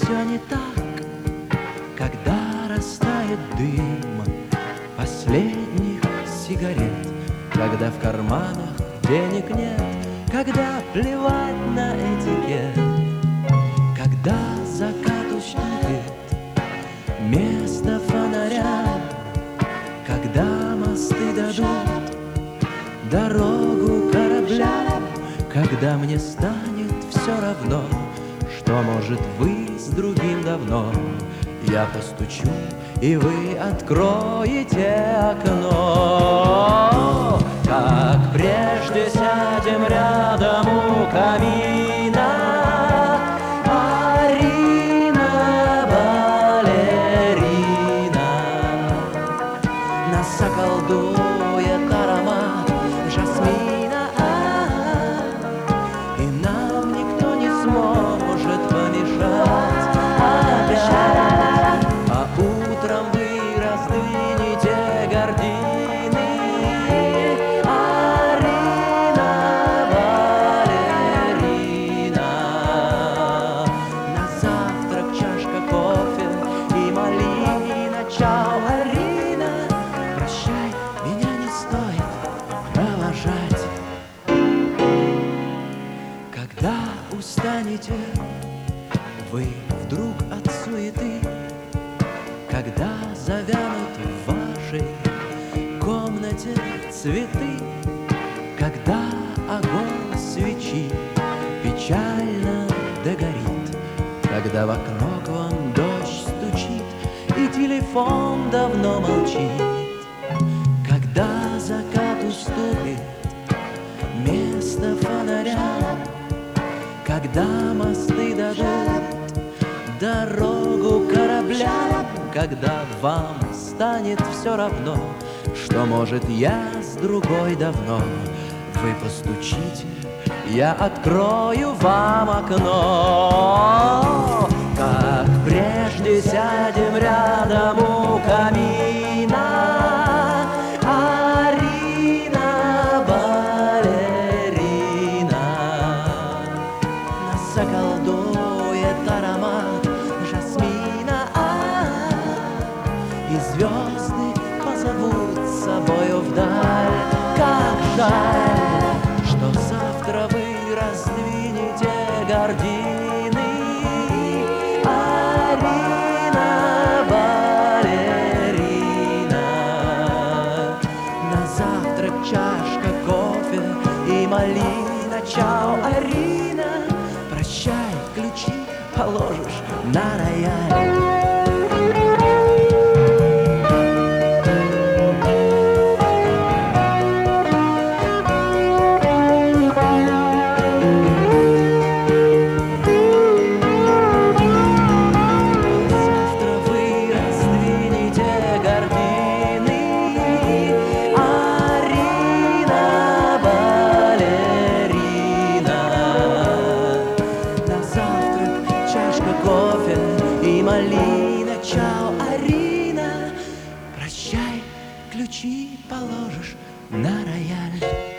все не так, когда растает дым последних сигарет, когда в карманах денег нет, когда плевать на этикет, когда закат уступит место фонарям, когда мосты дадут дорогу кораблям, когда мне станет все равно, что, может, вы с другим давно. Я постучу, и вы откроете окно. Как прежде сядем рядом у камина, Арина, балерина, нас околдует аромат жасмина, и нам никто не сможет помешать опять. А утром вы раздвинете гардины, Арина, балерина, на завтрак чашка кофе и малина. Чао, Арина, прощай, меня не стоит провожать. Когда устанете вы вдруг от суеты, когда завянут в вашей комнате цветы, когда огонь свечи печально догорит, когда в окно к вам дождь стучит и телефон давно молчит, когда закат уступит место фонарям, когда мосты дадут дорогу кораблям, когда вам станет все равно, что, может, я с другой давно. Вы постучите, я открою вам окно. Как прежде сядем рядом у камина, Арина, балерина, нас околдует аромат жасмина, и звезды позовут с собою вдаль. Как жаль, что завтра вы раздвинете гардины, Арина, балерина, на завтрак чашка кофе и малина. Чао, Арина, прощай, ключи положишь на рояль. Кофе и малина. Чао, Арина, прощай, ключи положишь на рояль.